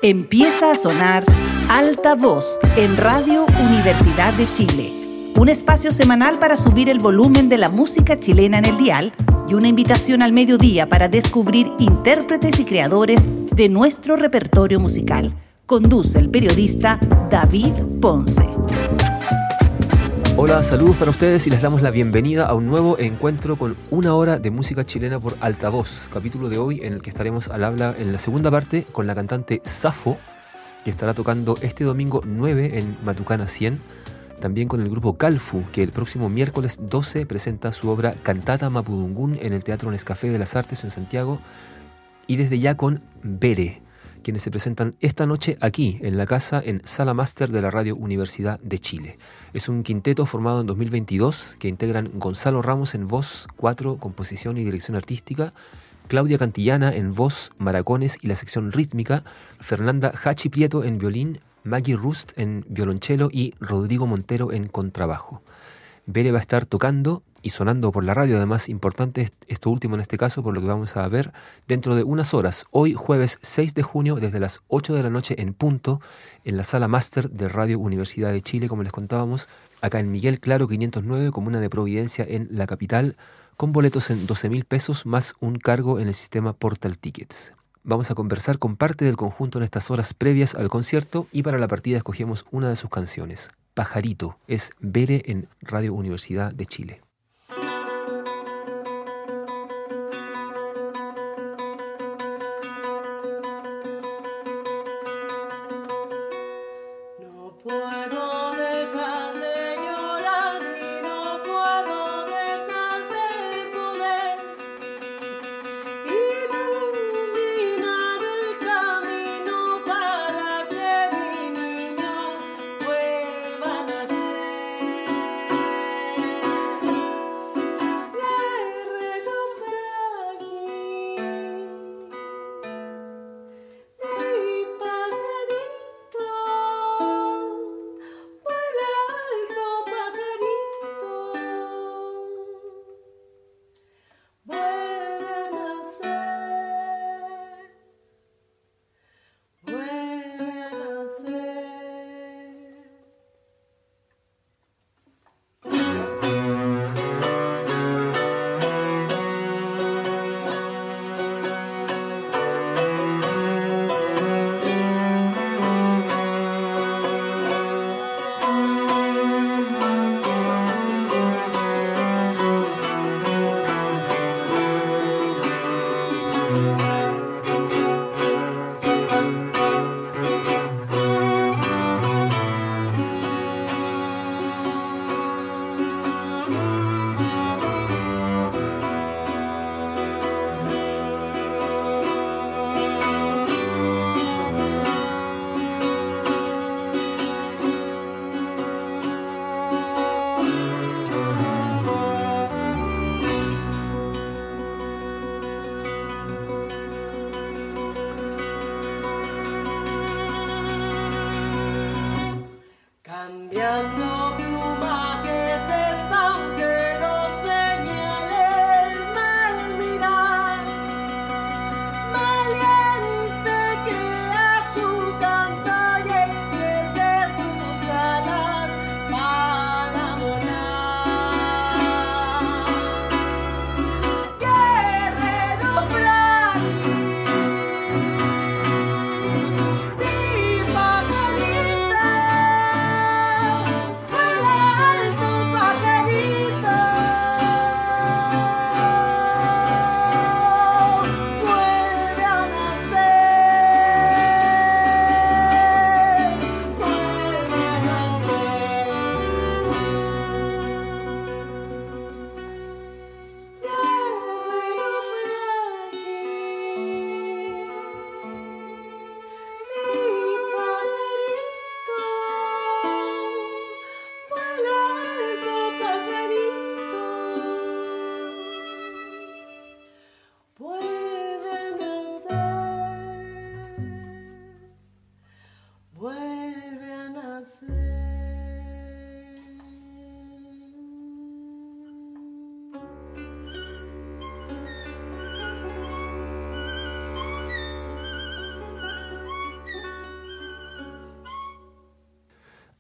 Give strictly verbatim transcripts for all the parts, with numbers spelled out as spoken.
Empieza a sonar Alta Voz en Radio Universidad de Chile. Un espacio semanal para subir el volumen de la música chilena en el dial y una invitación al mediodía para descubrir intérpretes y creadores de nuestro repertorio musical. Conduce el periodista David Ponce. Hola, saludos para ustedes y les damos la bienvenida a un nuevo encuentro con una hora de música chilena por Altavoz. Capítulo de hoy en el que estaremos al habla en la segunda parte con la cantante Safo, que estará tocando este domingo nueve en Matucana cien. También con el grupo Calfu, que el próximo miércoles doce presenta su obra Cantata Mapudungún en el Teatro Nescafé de las Artes en Santiago. Y desde ya con Bere, quienes se presentan esta noche aquí, en la casa, en Sala Máster de la Radio Universidad de Chile. Es un quinteto formado en dos mil veintidós que integran Gonzalo Ramos en voz, cuatro, composición y dirección artística, Claudia Cantillana en voz, maracones y la sección rítmica, Fernanda Hachi Prieto en violín, Maggie Rust en violonchelo y Rodrigo Montero en contrabajo. Bere va a estar tocando y sonando por la radio, además importante esto último en este caso, por lo que vamos a ver dentro de unas horas, hoy jueves seis de junio, desde las ocho de la noche en punto, en la Sala Máster de Radio Universidad de Chile, como les contábamos, acá en Miguel Claro quinientos nueve, comuna de Providencia, en la capital, con boletos en doce mil pesos más un cargo en el sistema Portal Tickets. Vamos a conversar con parte del conjunto en estas horas previas al concierto y para la partida escogemos una de sus canciones. Pajarito, es Bere en Radio Universidad de Chile.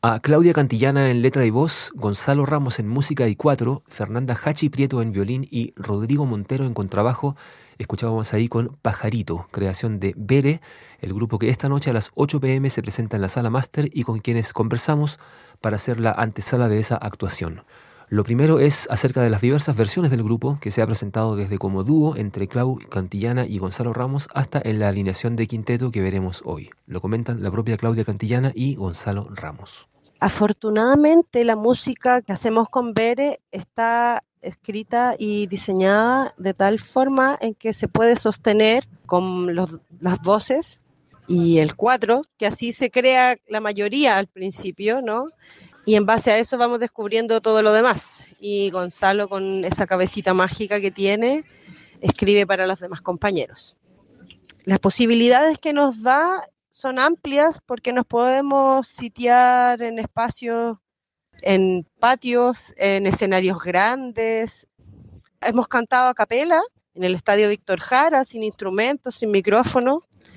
A Claudia Cantillana en letra y voz, Gonzalo Ramos en música y cuatro, Fernanda Hachi Prieto en violín y Rodrigo Montero en contrabajo, escuchábamos ahí con Pajarito, creación de Bere, el grupo que esta noche a las ocho pe eme se presenta en la Sala Máster y con quienes conversamos para hacer la antesala de esa actuación. Lo primero es acerca de las diversas versiones del grupo que se ha presentado desde como dúo entre Clau Cantillana y Gonzalo Ramos hasta en la alineación de quinteto que veremos hoy. Lo comentan la propia Claudia Cantillana y Gonzalo Ramos. Afortunadamente la música que hacemos con Bere está escrita y diseñada de tal forma en que se puede sostener con los, las voces y el cuatro, que así se crea la mayoría al principio, ¿no? Y en base a eso vamos descubriendo todo lo demás. Y Gonzalo, con esa cabecita mágica que tiene, escribe para los demás compañeros. Las posibilidades que nos da son amplias porque nos podemos sitiar en espacios, en patios, en escenarios grandes. Hemos cantado a capela en el Estadio Víctor Jara, sin instrumentos, sin micrófono.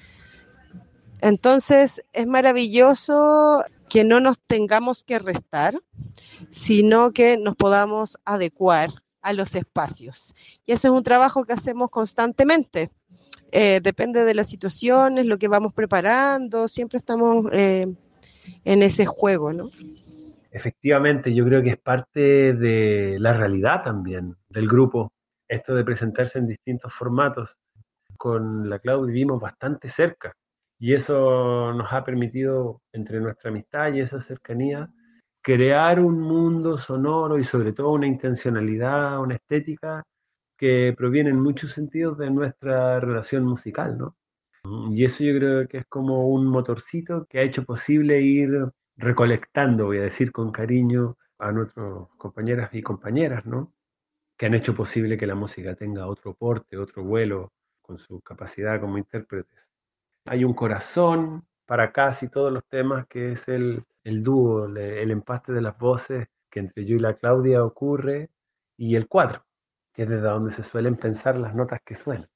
Entonces es maravilloso que no nos tengamos que restar, sino que nos podamos adecuar a los espacios. Y eso es un trabajo que hacemos constantemente. Eh, depende de las situaciones, lo que vamos preparando, siempre estamos eh, en ese juego, ¿no? Efectivamente, yo creo que es parte de la realidad también del grupo, esto de presentarse en distintos formatos. Con la Clau vivimos bastante cerca y eso nos ha permitido, entre nuestra amistad y esa cercanía, crear un mundo sonoro y sobre todo una intencionalidad, una estética que proviene en muchos sentidos de nuestra relación musical, ¿no? Y eso yo creo que es como un motorcito que ha hecho posible ir recolectando, voy a decir con cariño, a nuestros compañeras y compañeras, ¿no? Que han hecho posible que la música tenga otro porte, otro vuelo, con su capacidad como intérpretes. Hay un corazón para casi todos los temas que es el, el dúo, el, el empaste de las voces que entre yo y la Claudia ocurre, y el cuatro, que es desde donde se suelen pensar las notas que suenan.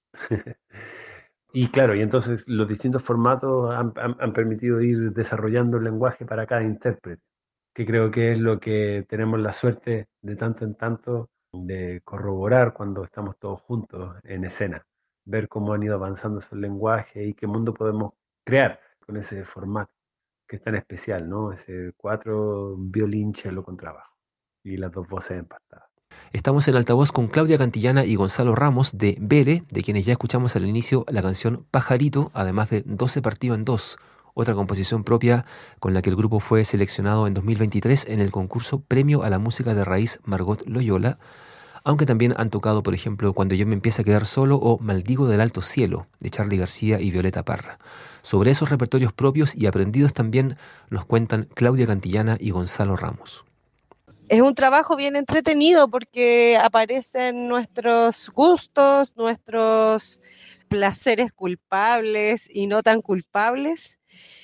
Y claro, y entonces los distintos formatos han, han, han permitido ir desarrollando el lenguaje para cada intérprete, que creo que es lo que tenemos la suerte de tanto en tanto de corroborar cuando estamos todos juntos en escena, ver cómo han ido avanzando esos lenguajes y qué mundo podemos crear con ese formato, que es tan especial, ¿no? Ese cuatro, violín, cello con trabajo y las dos voces empastadas. Estamos en altavoz con Claudia Cantillana y Gonzalo Ramos de Bere, de quienes ya escuchamos al inicio la canción Pajarito, además de doce partido en dos, otra composición propia con la que el grupo fue seleccionado en dos mil veintitrés en el concurso Premio a la Música de Raíz Margot Loyola, aunque también han tocado, por ejemplo, Cuando yo me empiece a quedar solo o Maldigo del Alto Cielo, de Charly García y Violeta Parra. Sobre esos repertorios propios y aprendidos también nos cuentan Claudia Cantillana y Gonzalo Ramos. Es un trabajo bien entretenido porque aparecen nuestros gustos, nuestros placeres culpables y no tan culpables,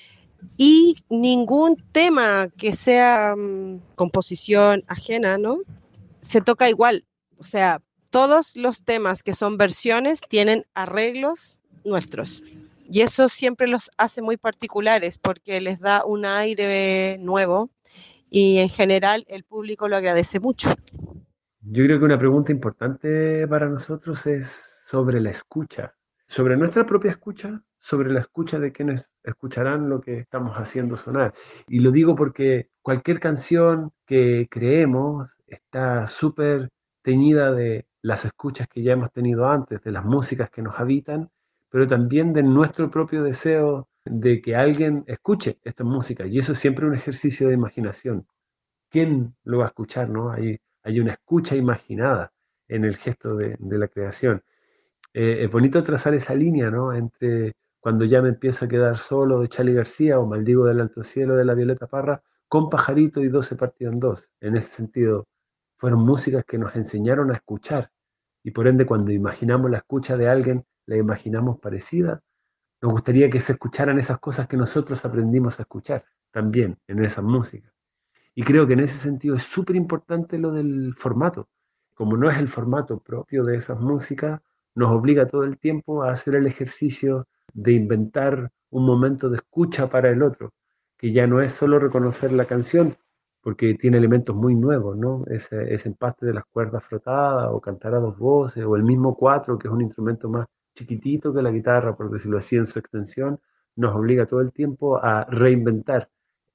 y ningún tema que sea um, composición ajena, ¿no? Se toca igual. O sea, todos los temas que son versiones tienen arreglos nuestros. Y eso siempre los hace muy particulares porque les da un aire nuevo. Y en general el público lo agradece mucho. Yo creo que una pregunta importante para nosotros es sobre la escucha, sobre nuestra propia escucha, sobre la escucha de quienes escucharán lo que estamos haciendo sonar. Y lo digo porque cualquier canción que creemos está súper teñida de las escuchas que ya hemos tenido antes, de las músicas que nos habitan, pero también de nuestro propio deseo de que alguien escuche esta música, y eso es siempre un ejercicio de imaginación. ¿Quién lo va a escuchar, no? Hay, hay una escucha imaginada en el gesto de, de la creación. Eh, es bonito trazar esa línea, ¿no? Entre Cuando ya me empiezo a quedar solo de Charly García o Maldigo del Alto Cielo de la Violeta Parra, con Pajarito y doce partido en dos. En ese sentido, fueron músicas que nos enseñaron a escuchar, y por ende cuando imaginamos la escucha de alguien, la imaginamos parecida. Nos gustaría que se escucharan esas cosas que nosotros aprendimos a escuchar también en esas músicas. Y creo que en ese sentido es súper importante lo del formato. Como no es el formato propio de esas músicas, nos obliga todo el tiempo a hacer el ejercicio de inventar un momento de escucha para el otro. que ya no es solo reconocer la canción, porque tiene elementos muy nuevos, ¿no? Ese, ese empaste de las cuerdas frotadas, o cantar a dos voces, o el mismo cuatro, que es un instrumento más chiquitito que la guitarra, por decirlo así, en su extensión, nos obliga todo el tiempo a reinventar.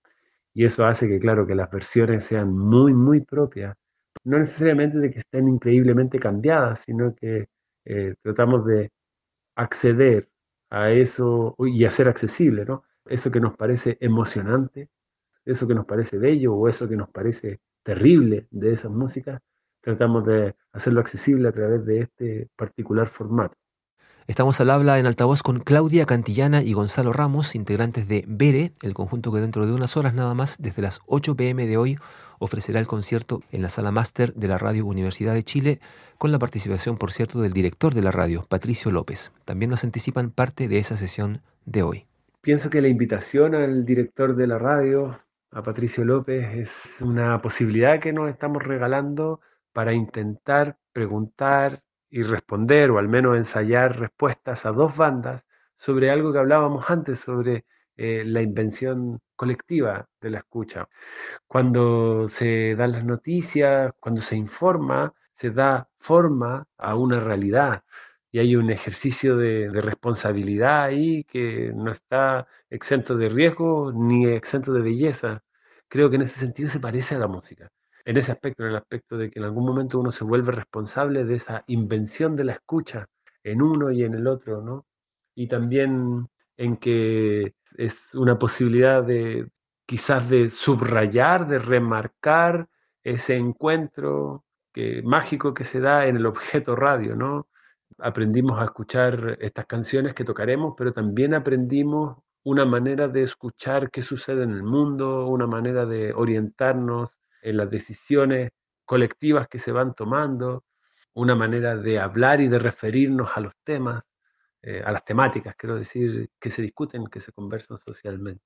Y eso hace que, claro, que las versiones sean muy, muy propias. No necesariamente de que estén increíblemente cambiadas, sino que eh, tratamos de acceder a eso y hacer accesible, ¿no? Eso que nos parece emocionante, eso que nos parece bello o eso que nos parece terrible de esas músicas, tratamos de hacerlo accesible a través de este particular formato. Estamos al habla en altavoz con Claudia Cantillana y Gonzalo Ramos, integrantes de Bere, el conjunto que dentro de unas horas nada más, desde las ocho pe eme de hoy, ofrecerá el concierto en la Sala Máster de la Radio Universidad de Chile, con la participación, por cierto, del director de la radio, Patricio López. También nos anticipan parte de esa sesión de hoy. Pienso que la invitación al director de la radio, a Patricio López, es una posibilidad que nos estamos regalando para intentar preguntar y responder, o al menos ensayar respuestas a dos bandas sobre algo que hablábamos antes, sobre eh, la invención colectiva de la escucha. Cuando se dan las noticias, cuando se informa, se da forma a una realidad. Y hay un ejercicio de, de responsabilidad ahí que no está exento de riesgo ni exento de belleza. Creo que en ese sentido se parece a la música. En ese aspecto, en el aspecto de que en algún momento uno se vuelve responsable de esa invención de la escucha en uno y en el otro, ¿no? Y también en que es una posibilidad de quizás de subrayar, de remarcar ese encuentro que, mágico que se da en el objeto radio, ¿no? Aprendimos a escuchar estas canciones que tocaremos, pero también aprendimos una manera de escuchar qué sucede en el mundo, una manera de orientarnos en las decisiones colectivas que se van tomando, una manera de hablar y de referirnos a los temas, eh, a las temáticas, quiero decir, que se discuten, que se conversan socialmente.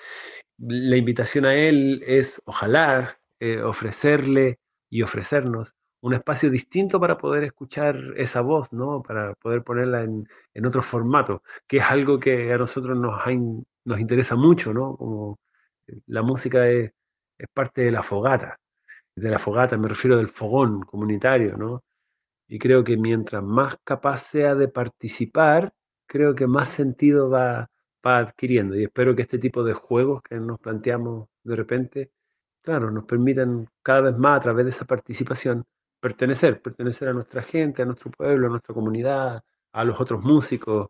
La invitación a él es, ojalá, eh, ofrecerle y ofrecernos un espacio distinto para poder escuchar esa voz, ¿no? Para poder ponerla en, en otro formato, que es algo que a nosotros nos, ha, nos interesa mucho, ¿no? Como la música es, es parte de la fogata, de la fogata me refiero del fogón comunitario, ¿no? Y creo que mientras más capaz sea de participar, creo que más sentido va, va adquiriendo. Y espero que este tipo de juegos que nos planteamos de repente, claro, nos permitan cada vez más a través de esa participación pertenecer, pertenecer a nuestra gente, a nuestro pueblo, a nuestra comunidad, a los otros músicos.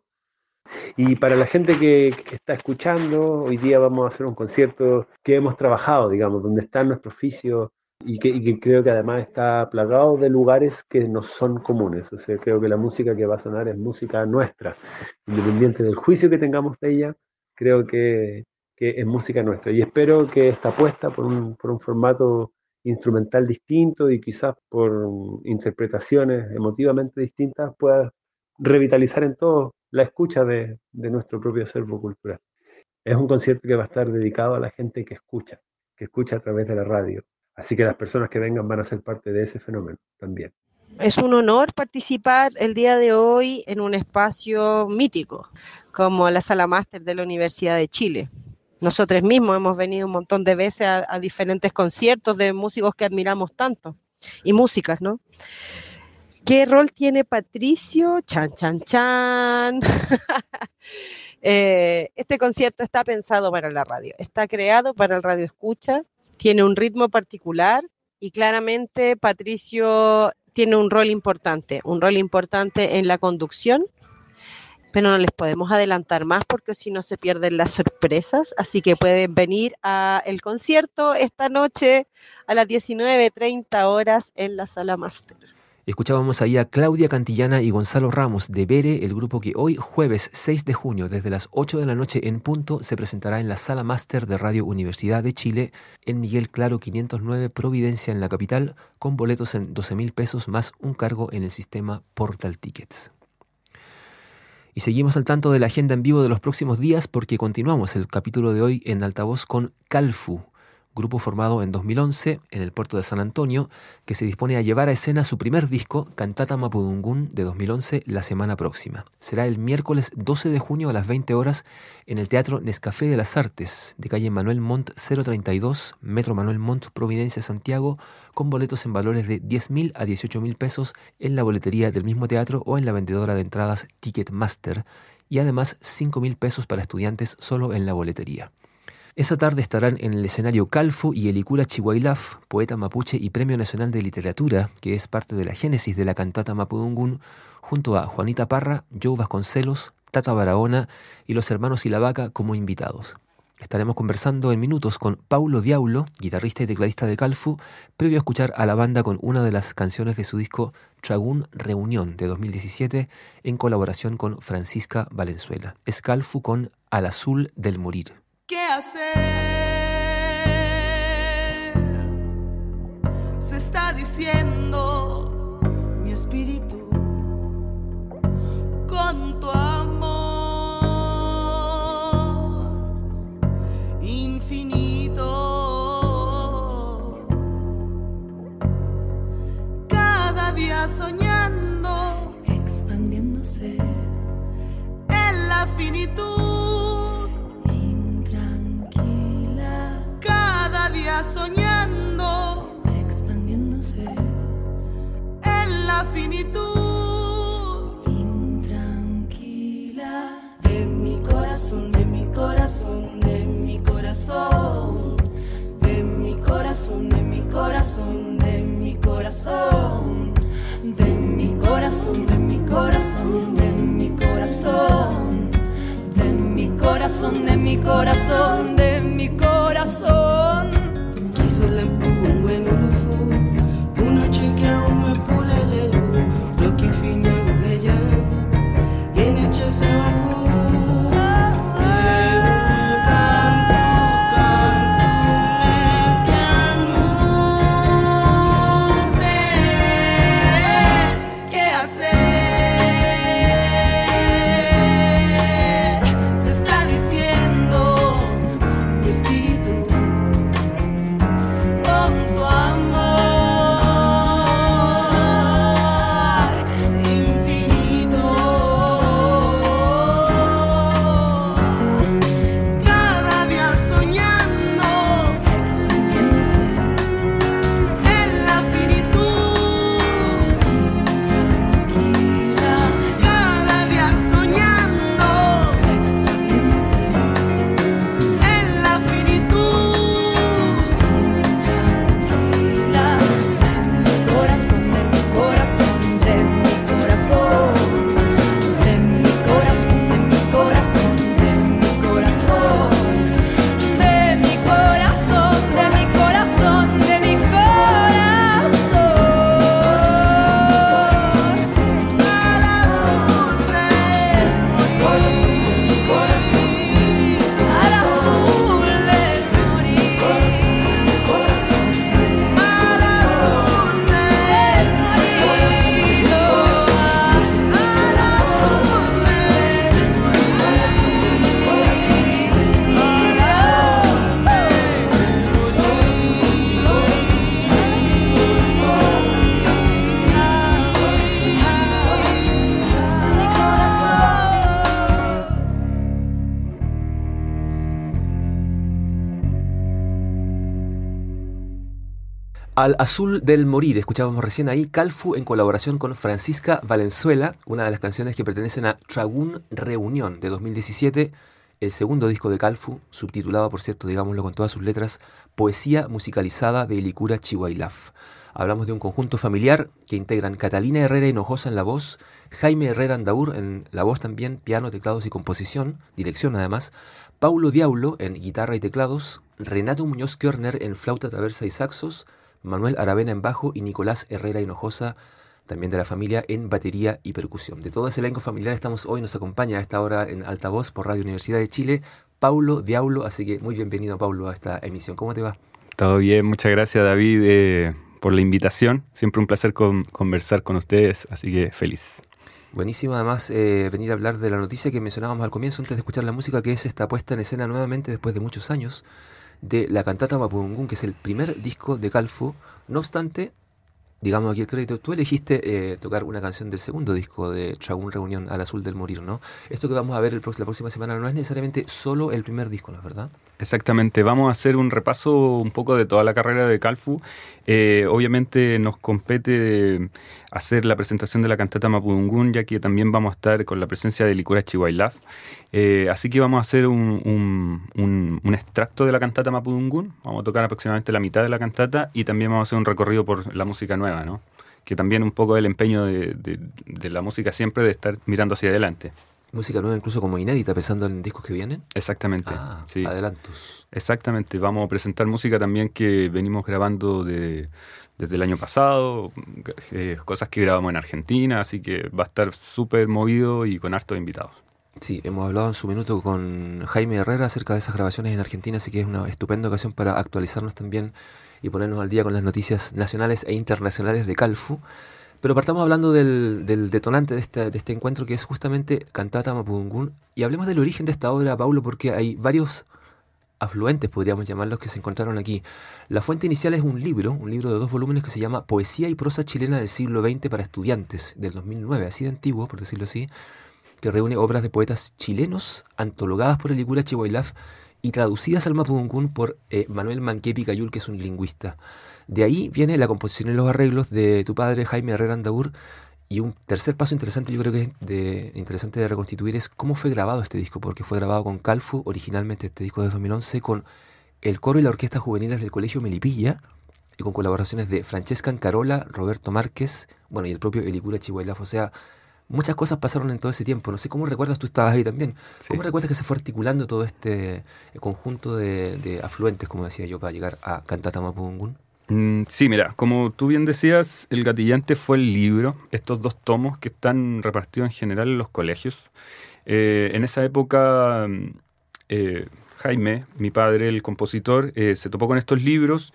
Y para la gente que, que está escuchando, hoy día vamos a hacer un concierto que hemos trabajado, digamos, donde está nuestro oficio y que, y que creo que además está plagado de lugares que nos son comunes. O sea, creo que la música que va a sonar es música nuestra, independiente del juicio que tengamos de ella, creo que, que es música nuestra. Y espero que esta apuesta por un, por un formato instrumental distinto y quizás por interpretaciones emotivamente distintas pueda revitalizar en todo la escucha de, de nuestro propio acervo cultural. Es un concierto que va a estar dedicado a la gente que escucha, que escucha a través de la radio. Así que las personas que vengan van a ser parte de ese fenómeno también. Es un honor participar el día de hoy en un espacio mítico, como la Sala Máster de la Universidad de Chile. Nosotros mismos hemos venido un montón de veces a, a diferentes conciertos de músicos que admiramos tanto, y músicas, ¿no? ¿Qué rol tiene Patricio? Chan, chan, chan. eh, este concierto está pensado para la radio, está creado para el radio escucha, tiene un ritmo particular y claramente Patricio tiene un rol importante, un rol importante en la conducción, pero no les podemos adelantar más porque si no se pierden las sorpresas, así que pueden venir al concierto esta noche a las diecinueve treinta horas en la Sala Máster. Escuchábamos ahí a Claudia Cantillana y Gonzalo Ramos de Bere, el grupo que hoy, jueves seis de junio, desde las ocho de la noche en punto, se presentará en la Sala Máster de Radio Universidad de Chile, en Miguel Claro quinientos nueve, Providencia, en la capital, con boletos en doce mil pesos más un cargo en el sistema Portal Tickets. Y seguimos al tanto de la agenda en vivo de los próximos días porque continuamos el capítulo de hoy en altavoz con Calfu, grupo formado en dos mil once en el puerto de San Antonio, que se dispone a llevar a escena su primer disco, Cantata Mapudungún, de dos mil once, la semana próxima. Será el miércoles doce de junio a las veinte horas en el Teatro Nescafé de las Artes, de calle Manuel Montt cero treinta y dos, Metro Manuel Montt, Providencia, Santiago, con boletos en valores de diez mil a dieciocho mil pesos en la boletería del mismo teatro o en la vendedora de entradas Ticketmaster, y además cinco mil pesos para estudiantes solo en la boletería. Esa tarde estarán en el escenario Calfu y Helicura Chihuailaf, poeta mapuche y Premio Nacional de Literatura, que es parte de la génesis de la cantata Mapudungún, junto a Juanita Parra, Joe Vasconcelos, Tata Barahona y los hermanos Silavaca como invitados. Estaremos conversando en minutos con Paulo Diaulo, guitarrista y tecladista de Calfu, previo a escuchar a la banda con una de las canciones de su disco Tragún Reunión de dos mil diecisiete, en colaboración con Francisca Valenzuela. Es Calfu con Al Azul del Morir. ¿Qué hacer? Se está diciendo mi espíritu con tu amor infinito. Cada día soñando, expandiéndose en la finitud. Soñando, expandiéndose en la finitud intranquila de mi corazón, de mi corazón, de mi corazón, de mi corazón, de mi corazón, de mi corazón, de mi corazón, de mi corazón, de mi corazón, de mi corazón, de mi corazón, de mi corazón. Quiso la empujo bueno lo fu, uno chequeado me pule lelu, lo que finó ella, y en el se va. Al Azul del Morir, escuchábamos recién ahí Calfu en colaboración con Francisca Valenzuela, una de las canciones que pertenecen a Tragún Reunión de dos mil diecisiete, el segundo disco de Calfu, subtitulado, por cierto, digámoslo con todas sus letras, Poesía musicalizada de Helicura Chihuailaf. Hablamos de un conjunto familiar que integran Catalina Herrera Hinojosa en la voz, Jaime Herrera Andaur en la voz también, piano, teclados y composición, dirección además, Paulo Diaulo en guitarra y teclados, Renato Muñoz Körner en flauta traversa y saxos, Manuel Aravena en bajo y Nicolás Herrera Hinojosa, también de la familia, en batería y percusión. De todo ese elenco familiar estamos hoy, nos acompaña a esta hora en Altavoz por Radio Universidad de Chile, Paulo Diaulo, así que muy bienvenido, Paulo, a esta emisión. ¿Cómo te va? Todo bien, muchas gracias, David, eh, por la invitación. Siempre un placer con, conversar con ustedes, así que feliz. Buenísimo, además, eh, venir a hablar de la noticia que mencionábamos al comienzo, antes de escuchar la música, que es esta puesta en escena nuevamente después de muchos años de la cantata Mapudungún, que es el primer disco de Calfu. No obstante, digamos aquí el crédito, tú elegiste eh, tocar una canción del segundo disco de Tragún Reunión al Azul del Morir, ¿no? Esto que vamos a ver el, la próxima semana no es necesariamente solo el primer disco, ¿no es verdad? Exactamente, vamos a hacer un repaso un poco de toda la carrera de Calfu. Eh, obviamente nos compete hacer la presentación de la cantata Mapudungún, ya que también vamos a estar con la presencia de Licura Chihuailaf. Eh, así que vamos a hacer un, un, un, un extracto de la cantata Mapudungún, vamos a tocar aproximadamente la mitad de la cantata y también vamos a hacer un recorrido por la música nueva, ¿no? Que también un poco el empeño de, de, de la música siempre de estar mirando hacia adelante. Música nueva incluso como inédita, pensando en discos que vienen. Exactamente. Ah, sí. Adelantos. Exactamente, vamos a presentar música también que venimos grabando de, desde el año pasado, eh, cosas que grabamos en Argentina, así que va a estar súper movido y con hartos invitados. Sí, hemos hablado en su minuto con Jaime Herrera acerca de esas grabaciones en Argentina, así que es una estupenda ocasión para actualizarnos también y ponernos al día con las noticias nacionales e internacionales de Calfu. Pero partamos hablando del, del detonante de este, de este encuentro, que es justamente Cantata Mapudungún. Y hablemos del origen de esta obra, Paulo, porque hay varios afluentes, podríamos llamarlos, que se encontraron aquí. La fuente inicial es un libro, un libro de dos volúmenes que se llama Poesía y prosa chilena del siglo veinte para estudiantes, del dos mil nueve, así de antiguo, por decirlo así, que reúne obras de poetas chilenos, antologadas por el Licura Chihuailaf y traducidas al Mapudungún por eh, Manuel Manquepi Cayul, que es un lingüista. De ahí viene la composición y los arreglos de tu padre, Jaime Herrera Andaur. Y un tercer paso interesante, yo creo que es de, interesante de reconstituir, es cómo fue grabado este disco, porque fue grabado con Calfu, originalmente este disco de dos mil once, con el coro y la orquesta juveniles del Colegio Melipilla, y con colaboraciones de Francesca Ancarola, Roberto Márquez, bueno, y el propio Licura Chihuailaf. O sea, muchas cosas pasaron en todo ese tiempo. No sé cómo recuerdas, tú estabas ahí también. Sí. ¿Cómo recuerdas que se fue articulando todo este conjunto de, de afluentes, como decía yo, para llegar a Cantata Mapudungún? Mm, sí, mira, como tú bien decías, el gatillante fue el libro, estos dos tomos que están repartidos en general en los colegios. Eh, en esa época, eh, Jaime, mi padre, el compositor, eh, se topó con estos libros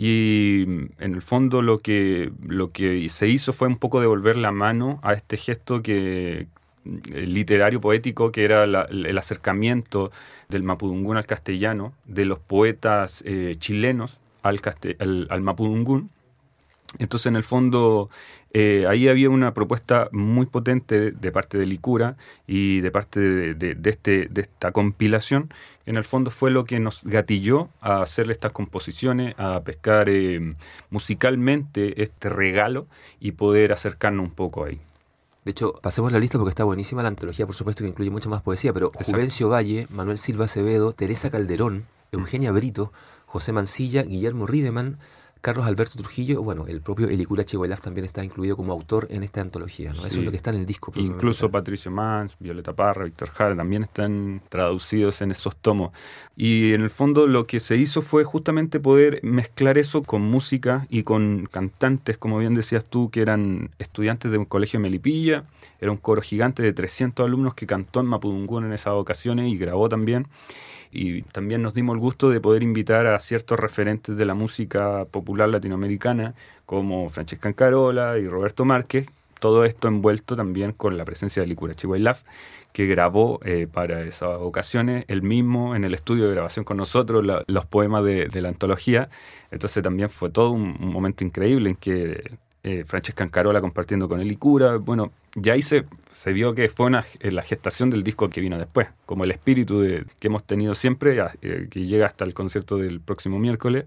y en el fondo lo que, lo que se hizo fue un poco devolver la mano a este gesto que, literario, poético, que era la, el acercamiento del Mapudungún al castellano, de los poetas eh, chilenos al, caste- al, al Mapudungún. Entonces, en el fondo, eh, ahí había una propuesta muy potente de, de parte de Licura y de parte de, de, de, este, de esta compilación. En el fondo fue lo que nos gatilló a hacer estas composiciones, a pescar eh, musicalmente este regalo y poder acercarnos un poco ahí. De hecho, pasemos la lista porque está buenísima la antología, por supuesto que incluye mucha más poesía, pero Exacto. Juvencio Valle, Manuel Silva Acevedo, Teresa Calderón, Eugenia Brito, José Mancilla, Guillermo Riedemann, Carlos Alberto Trujillo, bueno, el propio Licura Chihuailaf también está incluido como autor en esta antología, ¿no? Eso Sí. es lo que está en el disco. Incluso tal. Patricio Mans, Violeta Parra, Víctor Jara también están traducidos en esos tomos. Y en el fondo lo que se hizo fue justamente poder mezclar eso con música y con cantantes, como bien decías tú, que eran estudiantes de un colegio de Melipilla. Era un coro gigante de trescientos alumnos que cantó en Mapudungún en esas ocasiones y grabó también. Y también nos dimos el gusto de poder invitar a ciertos referentes de la música popular latinoamericana, como Francesca Ancarola y Roberto Márquez, todo esto envuelto también con la presencia de Licura Chihuailaf, que grabó eh, para esas ocasiones él mismo en el estudio de grabación con nosotros la, los poemas de, de la antología. Entonces también fue todo un, un momento increíble en que eh, Francesca Ancarola compartiendo con el Licura, bueno, ya ahí se, se vio que fue una, eh, la gestación del disco que vino después, como el espíritu de, que hemos tenido siempre, eh, que llega hasta el concierto del próximo miércoles,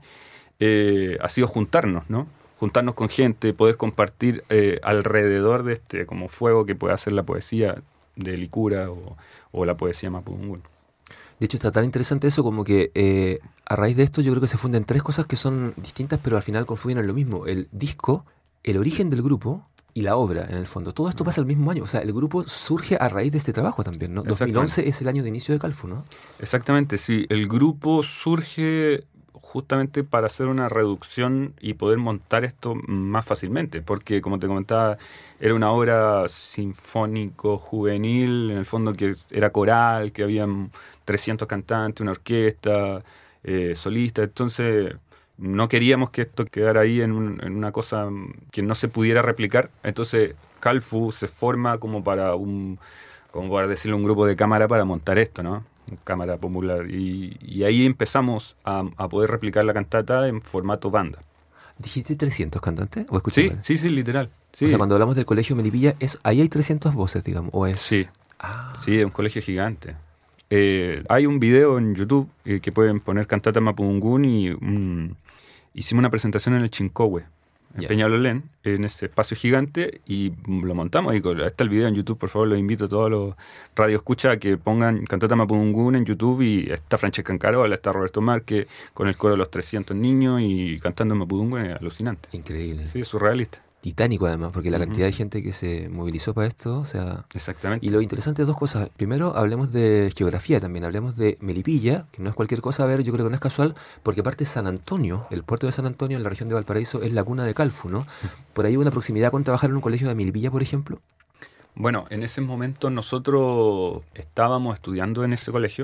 eh, ha sido juntarnos, ¿no? Juntarnos con gente, poder compartir eh, alrededor de este como fuego que puede hacer la poesía de Licura o, o la poesía Mapudungún. De hecho, está tan interesante eso como que eh, a raíz de esto yo creo que se funden tres cosas que son distintas, pero al final confluyen en lo mismo. El disco, el origen del grupo y la obra, en el fondo. Todo esto pasa el mismo año. O sea, el grupo surge a raíz de este trabajo también, ¿no? dos mil once es el año de inicio de Calfu, ¿no? Exactamente, sí. El grupo surge justamente para hacer una reducción y poder montar esto más fácilmente, porque como te comentaba, era una obra sinfónico-juvenil, en el fondo que era coral, que habían trescientos cantantes, una orquesta, eh, solistas, entonces no queríamos que esto quedara ahí en, un, en una cosa que no se pudiera replicar, entonces Calfu se forma como para un, como para decirle un grupo de cámara para montar esto, ¿no? cámara popular. Y, y ahí empezamos a, a poder replicar la cantata en formato banda. ¿Dijiste trescientos cantantes? ¿O escuché Sí, mal? sí, sí, literal. Sí, O sea, cuando hablamos del colegio Melipilla, es, ahí hay trescientas voces, digamos, ¿o es? sí, Ah, sí, es un colegio gigante. Eh, hay un video en YouTube eh, que pueden poner Cantata Mapudungún y um, hicimos una presentación en el Chincohue, en Ya. Peñalolén, en ese espacio gigante, y lo montamos. Ahí está el video en YouTube, por favor, los invito a todos los radioescuchas a que pongan Cantata Mapudungún en YouTube, y está Francesca Ancarola, está Roberto Márquez con el coro de los trescientos niños y cantando en Mapudungún. Es alucinante. increíble. Sí, es surrealista. Titánico además, porque la Ujú. cantidad de gente que se movilizó para esto, o sea... Exactamente. Y lo interesante es dos cosas. Primero, hablemos de geografía también, hablemos de Melipilla, que no es cualquier cosa. A ver, yo creo que no es casual, porque aparte San Antonio, el puerto de San Antonio en la región de Valparaíso, es la cuna de Calfu, ¿no? Por ahí hubo una proximidad con trabajar en un colegio de Melipilla, por ejemplo. Bueno, en ese momento nosotros estábamos estudiando en ese colegio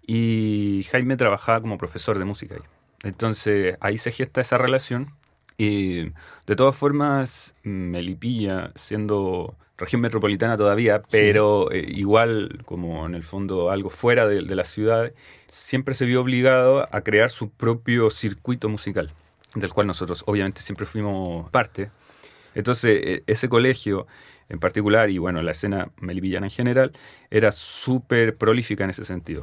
y Jaime trabajaba como profesor de música ahí. Entonces ahí se gesta esa relación, y de todas formas Melipilla, siendo región metropolitana todavía, pero eh, igual como en el fondo algo fuera de, de la ciudad, siempre se vio obligado a crear su propio circuito musical, del cual nosotros obviamente siempre fuimos parte. Entonces eh, ese colegio en particular, y bueno, la escena melipillana en general, era súper prolífica en ese sentido.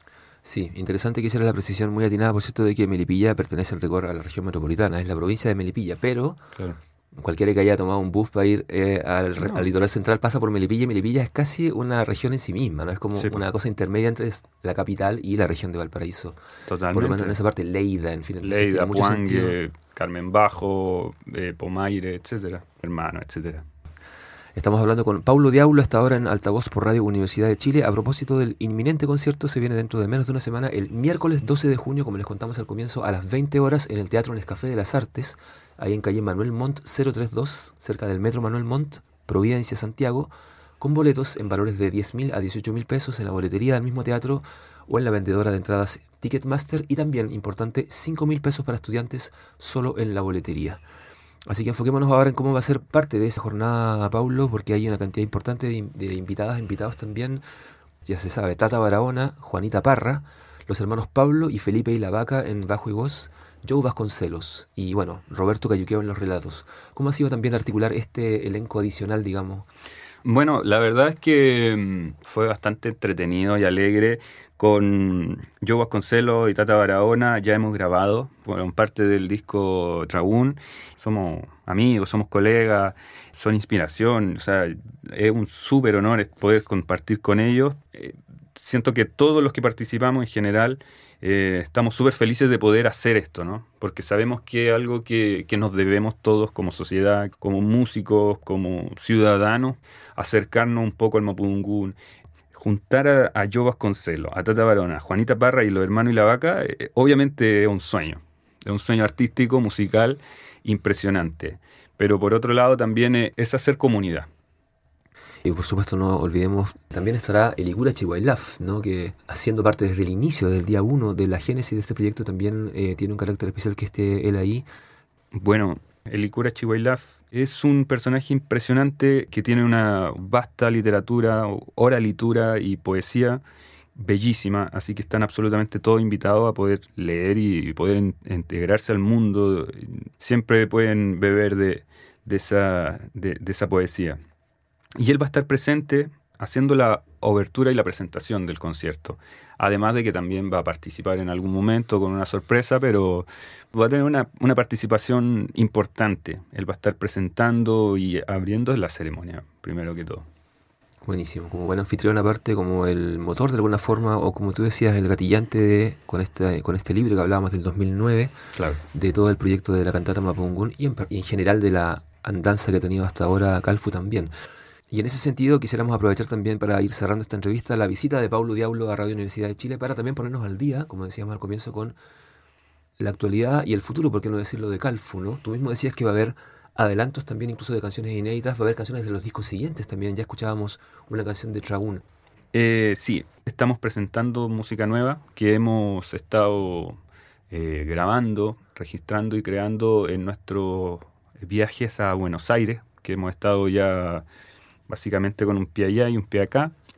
Sí, interesante que hiciera la precisión muy atinada, por cierto, de que Melipilla pertenece en rigor a la región metropolitana, es la provincia de Melipilla, pero Claro. cualquiera que haya tomado un bus para ir eh, al, re- No. al litoral central pasa por Melipilla, y Melipilla es casi una región en sí misma, ¿no? Es como Sí, po. una cosa intermedia entre la capital y la región de Valparaíso. Totalmente. Por lo menos en esa parte, Leida, en fin. Entonces Leida, tiene mucho sentido. Puangue, Carmen Bajo, eh, Pomaire, etcétera, hermano, etcétera. Estamos hablando con Paulo Diaulo hasta ahora en Altavoz por Radio Universidad de Chile. A propósito del inminente concierto, se viene dentro de menos de una semana, el miércoles doce de junio, como les contamos al comienzo, a las veinte horas en el Teatro Nescafé de las Artes, ahí en calle Manuel Montt cero treinta y dos, cerca del Metro Manuel Montt, Providencia, Santiago, con boletos en valores de diez mil a dieciocho mil pesos en la boletería del mismo teatro o en la vendedora de entradas Ticketmaster, y también, importante, cinco mil pesos para estudiantes solo en la boletería. Así que enfoquémonos ahora en cómo va a ser parte de esa jornada, Paulo, porque hay una cantidad importante de, de invitadas, invitados también. Ya se sabe, Tata Barahona, Juanita Parra, los hermanos Pablo y Felipe y la Vaca en bajo y voz, Joe Vasconcelos y, bueno, Roberto Cayuqueo en los relatos. ¿Cómo ha sido también articular este elenco adicional, digamos? Bueno, la verdad es que mm, fue bastante entretenido y alegre. Con Joe Vasconcelos y Tata Barahona ya hemos grabado, fueron parte del disco Dragún. Somos amigos, somos colegas, son inspiración. O sea, es un súper honor poder compartir con ellos. Eh, siento que todos los que participamos en general eh, estamos súper felices de poder hacer esto, ¿no? Porque sabemos que es algo que, que nos debemos todos como sociedad, como músicos, como ciudadanos, acercarnos un poco al Mapudungún. Juntar a, a Joe Vasconcelos, a Tata Barahona, a Juanita Parra y los hermanos y la Vaca, eh, obviamente es un sueño. Es un sueño artístico, musical, impresionante. Pero por otro lado también es, es hacer comunidad. Y por supuesto no olvidemos, también estará el Igura Chihuailaf, ¿no? Que haciendo parte desde el inicio, del día uno de la génesis de este proyecto, también eh, tiene un carácter especial que esté él ahí. Bueno, el Icura Chihuailaf es un personaje impresionante que tiene una vasta literatura, oralitura y poesía bellísima, así que están absolutamente todos invitados a poder leer y poder in- integrarse al mundo. Siempre pueden beber de, de, esa, de, de esa poesía. Y él va a estar presente haciendo la obertura y la presentación del concierto. Además de que también va a participar en algún momento con una sorpresa, pero va a tener una, una participación importante. Él va a estar presentando y abriendo la ceremonia, primero que todo. Buenísimo, como buen anfitrión aparte, como el motor de alguna forma, o como tú decías, el gatillante de, con, este, con este libro que hablábamos del dos mil nueve, Claro. de todo el proyecto de la cantata Mapudungún y en, par- y en general de la andanza que ha tenido hasta ahora Calfu también. Y en ese sentido quisiéramos aprovechar también para ir cerrando esta entrevista la visita de Paulo Diaulo a Radio Universidad de Chile para también ponernos al día, como decíamos al comienzo, con la actualidad y el futuro, por qué no decirlo, de Calfu, ¿no? Tú mismo decías que va a haber adelantos también incluso de canciones inéditas, va a haber canciones de los discos siguientes también. Ya escuchábamos una canción de Dragún. Eh, sí, estamos presentando música nueva que hemos estado eh, grabando, registrando y creando en nuestros viajes a Buenos Aires, que hemos estado ya básicamente con un pie allá y un pie acá.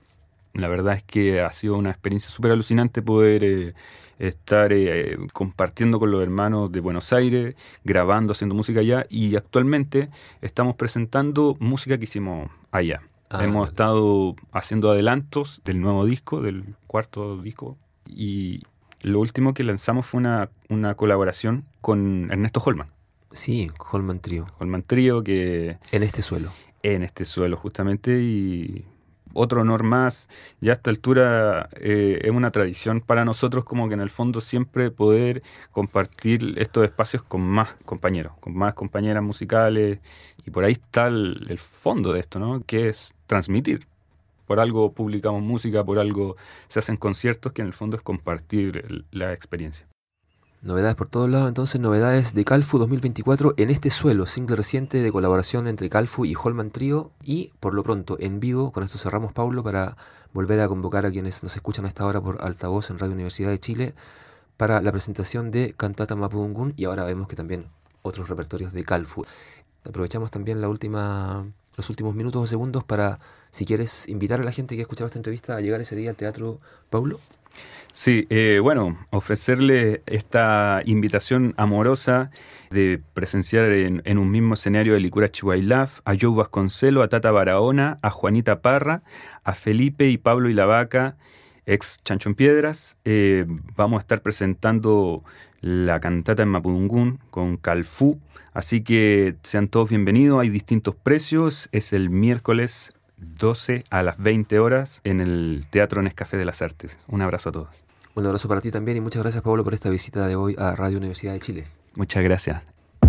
La verdad es que ha sido una experiencia súper alucinante poder eh, estar eh, compartiendo con los hermanos de Buenos Aires, grabando, haciendo música allá, y actualmente estamos presentando música que hicimos allá. Ah, Hemos vale. estado haciendo adelantos del nuevo disco, del cuarto disco, y lo último que lanzamos fue una, una colaboración con Ernesto Holman. Sí, Holman Trío. Holman Trío, que... En este suelo. En este suelo, justamente, y otro honor más. Ya a esta altura eh, es una tradición para nosotros, como que en el fondo siempre poder compartir estos espacios con más compañeros, con más compañeras musicales, y por ahí está el, el fondo de esto, ¿no? Que es transmitir. Por algo publicamos música, por algo se hacen conciertos, que en el fondo es compartir el, la experiencia. Novedades por todos lados, entonces, novedades de Calfu dos mil veinticuatro en este suelo, single reciente de colaboración entre Calfu y Holman Trío, y por lo pronto en vivo. Con esto cerramos, Paulo, para volver a convocar a quienes nos escuchan a esta hora por altavoz en Radio Universidad de Chile para la presentación de Cantata Mapudungún, y ahora vemos que también otros repertorios de Calfu. Aprovechamos también la última, los últimos minutos o segundos para, si quieres, invitar a la gente que ha escuchado esta entrevista a llegar ese día al teatro, Paulo. Sí, eh, bueno, ofrecerle esta invitación amorosa de presenciar en, en un mismo escenario de Licura Chihuailaf a Joe Vasconcelo, a Tata Barahona, a Juanita Parra, a Felipe y Pablo y la Vaca, ex Chancho en Piedras. Eh, vamos a estar presentando la cantata en Mapudungún con Calfu, así que sean todos bienvenidos. Hay distintos precios. Es el miércoles doce a las veinte horas en el Teatro Nescafé de las Artes. Un abrazo a todos. Un abrazo para ti también, y muchas gracias, Pablo, por esta visita de hoy a Radio Universidad de Chile. Muchas gracias.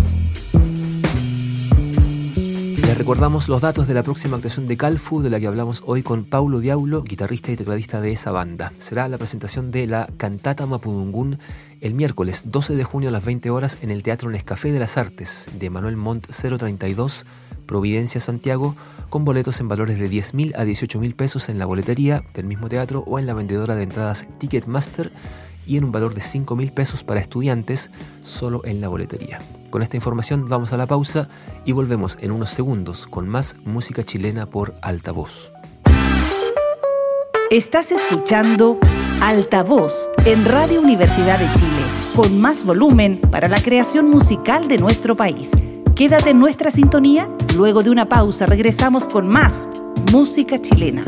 Les recordamos los datos de la próxima actuación de Calfu, de la que hablamos hoy con Paulo Diaulo, guitarrista y tecladista de esa banda. Será la presentación de la Cantata Mapudungún el miércoles doce de junio a las veinte horas en el Teatro Nescafé de las Artes de Manuel Montt cero treinta y dos, Providencia, Santiago, con boletos en valores de diez mil a dieciocho mil pesos en la boletería del mismo teatro o en la vendedora de entradas Ticketmaster, y en un valor de cinco mil pesos para estudiantes solo en la boletería. Con esta información vamos a la pausa y volvemos en unos segundos con más música chilena por Altavoz. Estás escuchando Altavoz en Radio Universidad de Chile, con más volumen para la creación musical de nuestro país. Quédate en nuestra sintonía. Luego de una pausa regresamos con más música chilena.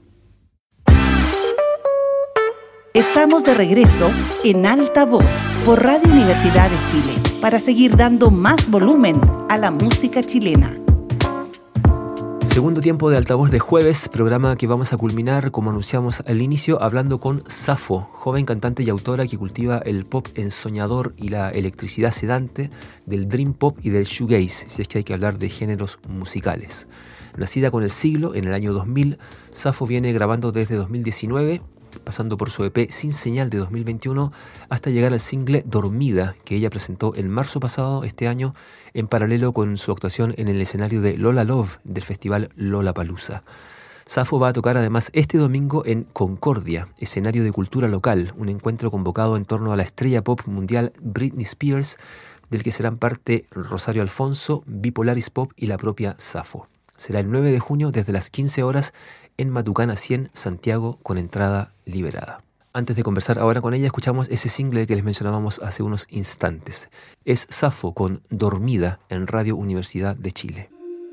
Estamos de regreso en Altavoz por Radio Universidad de Chile para seguir dando más volumen a la música chilena. Segundo tiempo de Altavoz de jueves, programa que vamos a culminar, como anunciamos al inicio, hablando con Safo, joven cantante y autora que cultiva el pop ensoñador y la electricidad sedante del dream pop y del shoegaze, si es que hay que hablar de géneros musicales. Nacida con el siglo en el año dos mil, Safo viene grabando desde dos mil diecinueve, pasando por su E P Sin Señal de dos mil veintiuno hasta llegar al single Dormida, que ella presentó en marzo pasado este año en paralelo con su actuación en el escenario de Lola Love del festival Lollapalooza. Safo va a tocar además este domingo en Concordia, escenario de cultura local, un encuentro convocado en torno a la estrella pop mundial Britney Spears, del que serán parte Rosario Alfonso, Bipolaris Pop y la propia Safo. Será el nueve de junio desde las quince horas en Matucana cien, Santiago, con entrada liberada. Antes de conversar ahora con ella, escuchamos ese single que les mencionábamos hace unos instantes. Es Safo con Dormida en Radio Universidad de Chile.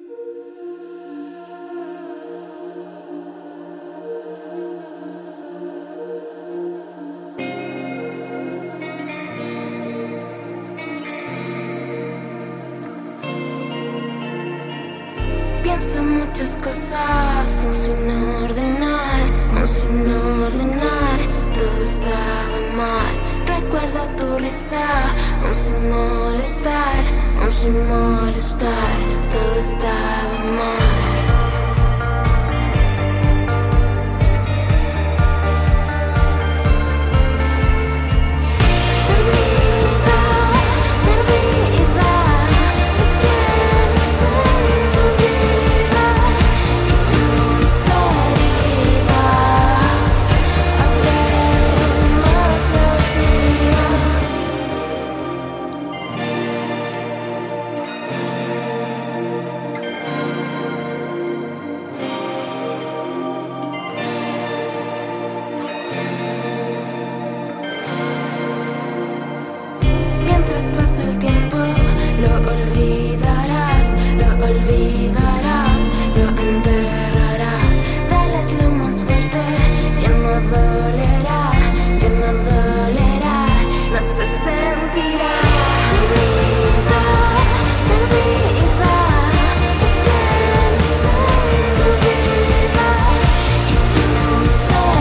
Pienso en muchas cosas, aún sin ordenar, aún sin ordenar, todo estaba mal. Recuerda tu risa, aún sin molestar, aún sin molestar, todo estaba mal. tiempo lo olvidarás, lo olvidarás, lo enterrarás. Dales lo más fuerte, ya no dolerá, ya no dolerá, no se sentirá. Dormida, perdida, me tienes en tu vida y tus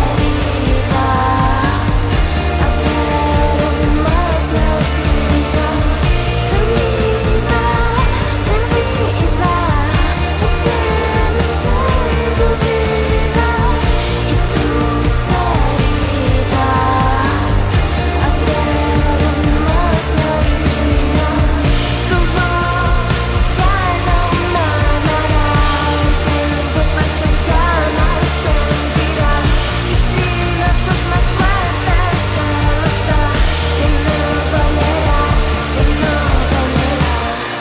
heridas abrieron más las mías. Dormida, perdida, me tienes en tu vida y tus heridas abrieron más las mías. Tu voz ya no emanará, el tiempo pasa y ya no sentirás. Y si no sos más fuerte que lo está, ya no dolerá, ya no dolerá.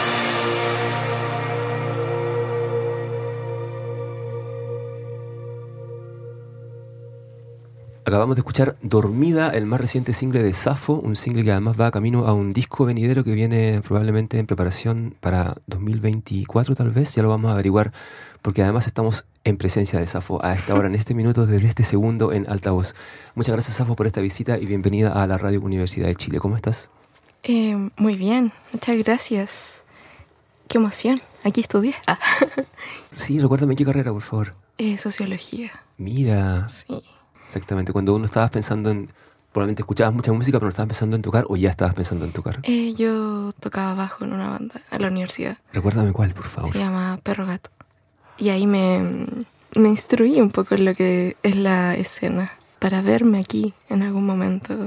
Acabamos de escuchar Dormida, el más reciente single de Safo, un single que además va camino a un disco venidero que viene probablemente en preparación para dos mil veinticuatro tal vez, ya lo vamos a averiguar, porque además estamos en presencia de Safo a esta hora, en este minuto, desde este segundo en Altavoz. Muchas gracias, Safo, por esta visita y bienvenida a la Radio Universidad de Chile. ¿Cómo estás? Eh, muy bien, muchas gracias. Qué emoción, aquí estudié. Ah. Sí, recuérdame qué carrera, por favor. Eh, sociología, Mira, sí. exactamente, cuando uno estabas pensando en... Probablemente escuchabas mucha música, pero no estabas pensando en tocar, o ya estabas pensando en tocar. Eh, yo tocaba bajo en una banda en la universidad. Recuérdame cuál, por favor. Se llama Perro Gato. Y ahí me, me instruí un poco en lo que es la escena, para verme aquí en algún momento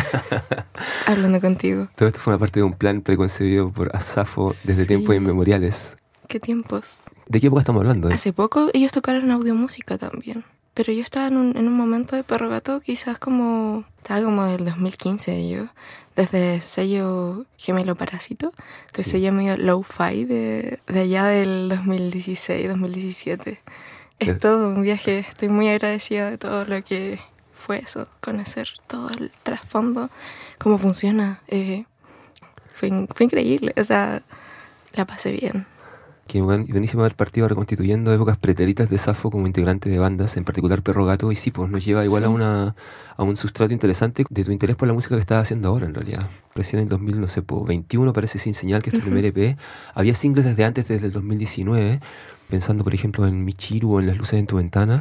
hablando contigo. Todo esto fue una parte de un plan preconcebido por Safo desde Sí. tiempos inmemoriales. ¿Qué tiempos? ¿De qué época estamos hablando? eh? Hace poco ellos tocaron audiomúsica también. Pero yo estaba en un, en un momento de Perro Gato, quizás como... Estaba como del dos mil quince yo. Desde sello Gemelo Parásito, que Sí. sello medio low-fi de, de allá del dos mil dieciséis, dos mil diecisiete. Es Eh. todo un viaje. Estoy muy agradecida de todo lo que fue eso. Conocer todo el trasfondo, cómo funciona. Eh, fue, in- fue increíble. O sea, la pasé bien. Qué buen- buenísimo haber partido reconstituyendo épocas pretéritas de Safo como integrante de bandas, en particular Perro Gato, y sí, pues nos lleva igual Sí. a una a un sustrato interesante de tu interés por la música que estás haciendo ahora, en realidad. Recién en el dos mil, no sé, po, veintiuno parece Sin Señal, que es tu primer E P. Había singles desde antes, desde el dos mil diecinueve, pensando, por ejemplo, en Michiru o en Las Luces en tu Ventana.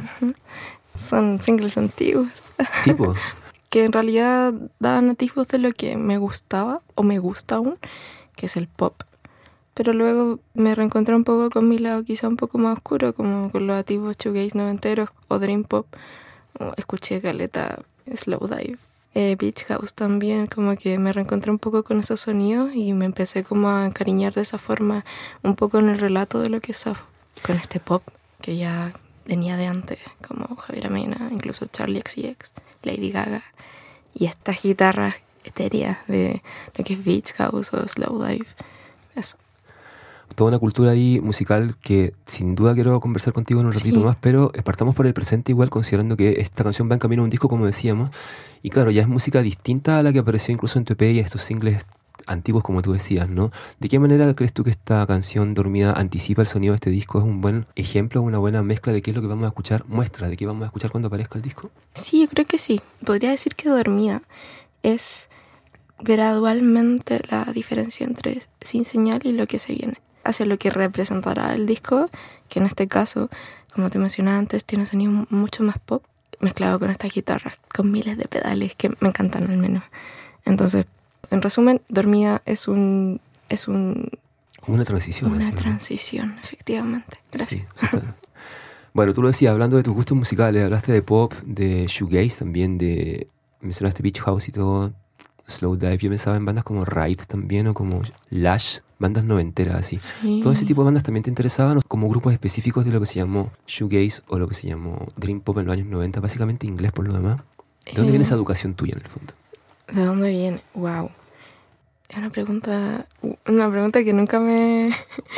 Son singles antiguos, Sí, pues. que en realidad daban atisbos de lo que me gustaba o me gusta aún, que es el pop. Pero luego me reencontré un poco con mi lado quizá un poco más oscuro, como con los atisbos shoegaze noventeros o dream pop. O escuché caleta Slowdive, eh, Beach House también, como que me reencontré un poco con esos sonidos y me empecé como a encariñar de esa forma un poco en el relato de lo que es Safo, con este pop que ya venía de antes, como Javier Amena, incluso Charlie X C X, Lady Gaga, y estas guitarras etéreas de lo que es Beach House o Slowdive. Eso. Toda una cultura ahí musical que sin duda quiero conversar contigo en un ratito Sí. más, pero eh, partamos por el presente igual, considerando que esta canción va en camino a un disco, como decíamos, y claro, ya es música distinta a la que apareció incluso en tu E P y estos singles antiguos, como tú decías, ¿no? ¿De qué manera crees tú que esta canción Dormida anticipa el sonido de este disco? ¿Es un buen ejemplo, una buena mezcla de qué es lo que vamos a escuchar? ¿Muestra de qué vamos a escuchar cuando aparezca el disco? Sí, yo creo que sí. Podría decir que Dormida es gradualmente la diferencia entre Sin Señal y lo que se viene. Hacia lo que representará el disco, que en este caso, como te mencionaba antes, tiene un sonido mucho más pop, mezclado con estas guitarras, con miles de pedales que me encantan al menos. Entonces, en resumen, Dormida es un... es un Como una transición. una así, ¿no? transición, efectivamente. Gracias. Sí, o sea, está- bueno, tú lo decías, hablando de tus gustos musicales, hablaste de pop, de shoegaze también, de mencionaste Beach House y todo, Slowdive. Yo pensaba en bandas como Ride también, o como Lash, bandas noventeras así. Sí. ¿Todo ese tipo de bandas también te interesaban, o como grupos específicos de lo que se llamó shoegaze o lo que se llamó dream pop en los años noventa, básicamente inglés por lo demás? ¿De dónde Eh, viene esa educación tuya en el fondo? ¿De dónde viene? Wow. Es una pregunta, una pregunta que nunca me...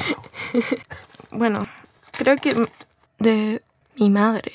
Bueno, creo que de mi madre.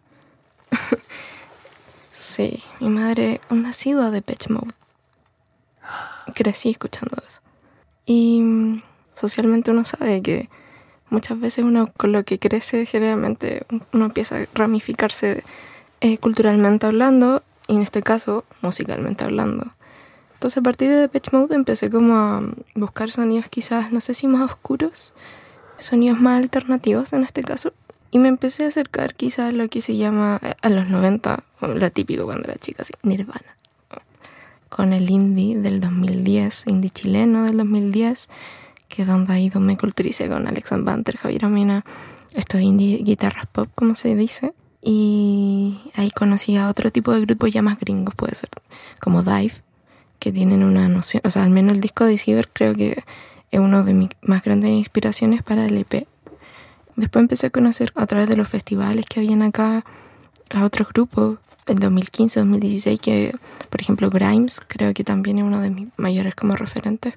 Sí, mi madre, una asidua de Depeche Mode. Crecí escuchando eso. Y mm, socialmente uno sabe que muchas veces uno con lo que crece, generalmente uno empieza a ramificarse eh, culturalmente hablando, y en este caso musicalmente hablando. Entonces a partir de Depeche Mode empecé como a buscar sonidos quizás, no sé si más oscuros, sonidos más alternativos en este caso. Y me empecé a acercar quizás a lo que se llama a los noventa, lo típico cuando era chica, así, Nirvana. Con el indie del dos mil diez, indie chileno del dos mil diez, que es donde ahí me culturicé con Alex Banter, Javier Amena, estos indie guitarras pop, como se dice. Y ahí conocí a otro tipo de grupos ya más gringos, puede ser, como Dive, que tienen una noción, o sea, al menos el disco de Ciber creo que es uno de mis más grandes inspiraciones para el E P. Después empecé a conocer a través de los festivales que habían acá a otros grupos, el dos mil quince, dos mil dieciséis, que por ejemplo Grimes creo que también es uno de mis mayores como referentes.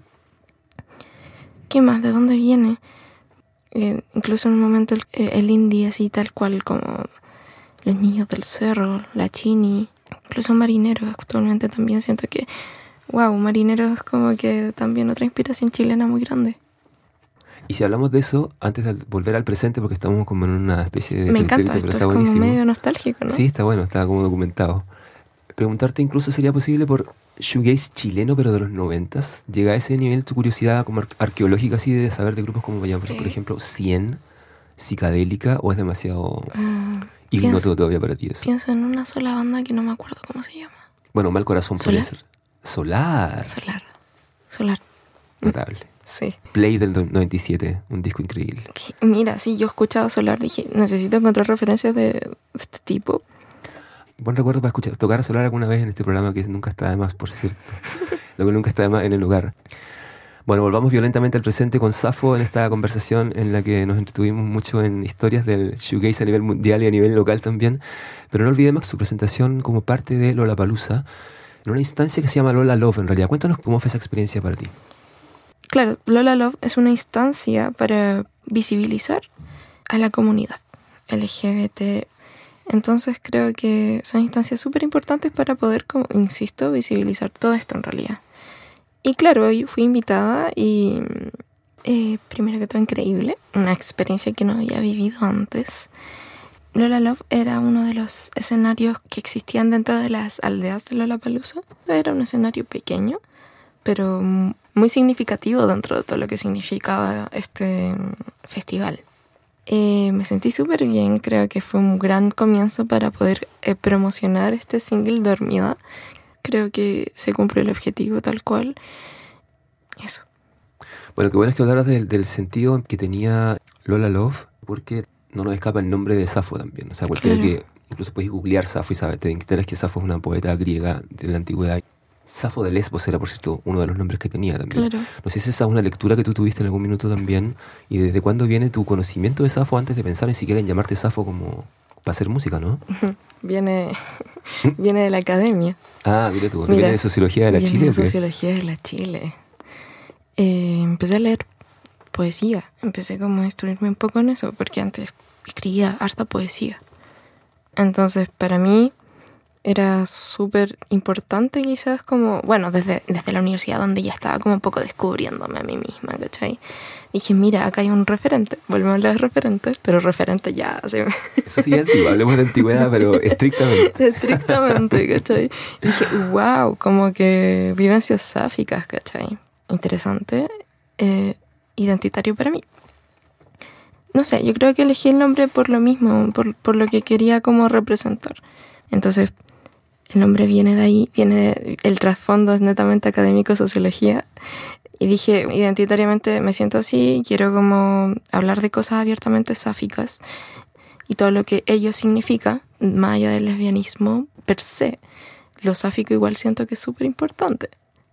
¿Qué más? ¿De dónde viene? Eh, incluso en un momento el, el indie así tal cual como Los Niños del Cerro, La Chini, incluso Marineros actualmente también siento que, wow, Marineros es como que también otra inspiración chilena muy grande. Y si hablamos de eso, antes de volver al presente, porque estamos como en una especie de... Me encanta, pero esto está es como buenísimo. medio nostálgico, ¿no? Sí, está bueno, está como documentado. Preguntarte incluso sería posible por shoegaze chileno, pero de los noventas. ¿Llega a ese nivel tu curiosidad como ar- arqueológica así de saber de grupos como, por Sí. ejemplo, cien, Psicadélica, o es demasiado Mm, ignoto pienso, todavía para ti eso? pienso en una sola banda que no me acuerdo cómo se llama. Bueno, Mal Corazón podría ¿Solar? ser. Solar. Solar. Solar. Notable. Sí. Play del do- noventa y siete, un disco increíble. Que- Mira, sí, yo escuchaba Solar, dije, necesito encontrar referencias de este tipo. Buen recuerdo para escuchar, tocar a Solar alguna vez en este programa, que nunca está de más, por cierto. Lo que nunca está de más en el lugar. Bueno, volvamos violentamente al presente con Safo en esta conversación en la que nos entretuvimos mucho en historias del shoegaze a nivel mundial y a nivel local también. Pero no olvidemos su presentación como parte de Lollapalooza en una instancia que se llama Lola Love en realidad. Cuéntanos cómo fue esa experiencia para ti. Claro, Lola Love es una instancia para visibilizar a la comunidad L G B T. Entonces creo que son instancias súper importantes para poder, como insisto, visibilizar todo esto en realidad. Y claro, yo fui invitada y eh, primero que todo increíble, una experiencia que no había vivido antes. Lola Love era uno de los escenarios que existían dentro de las aldeas de Lollapalooza. Era un escenario pequeño, pero muy significativo dentro de todo lo que significaba este festival. Eh, me sentí súper bien, creo que fue un gran comienzo para poder eh, promocionar este single Dormida. Creo que se cumplió el objetivo tal cual. Eso. Bueno, qué bueno es que hablaras del, del sentido que tenía Lola Love, porque no nos escapa el nombre de Safo también. O sea, cualquiera Claro. que incluso puedes googlear Safo y saber, te enteras que Safo es una poeta griega de la antigüedad. Safo de Lesbos era, por cierto, uno de los nombres que tenía también. Claro. No sé si esa es una lectura que tú tuviste en algún minuto también, y desde cuándo viene tu conocimiento de Safo antes de pensar en siquiera en llamarte Safo como para hacer música, ¿no? Viene, viene de la academia. Ah, mira tú, Mira, viene de Sociología de la viene Chile. de ¿o qué? Sociología de la Chile. Eh, empecé a leer poesía. Empecé como a instruirme un poco en eso, porque antes escribía harta poesía. Entonces, para mí era súper importante quizás como, bueno, desde, desde la universidad donde ya estaba como un poco descubriéndome a mí misma, ¿cachai? Dije, mira, acá hay un referente, volvemos a hablar de referentes, pero referente ya, así, Eso sí es antiguo, hablemos de antigüedad, pero estrictamente. estrictamente, ¿cachai? Y dije, wow, como que vivencias sáficas, ¿cachai? Interesante, eh, identitario para mí. No sé, yo creo que elegí el nombre por lo mismo, por, por lo que quería como representar. Entonces, el nombre viene de ahí, viene de, el trasfondo es netamente académico, sociología. Y dije, identitariamente me siento así, quiero como hablar de cosas abiertamente sáficas y todo lo que ello significa, más allá del lesbianismo per se. Lo sáfico igual siento que es súper importante.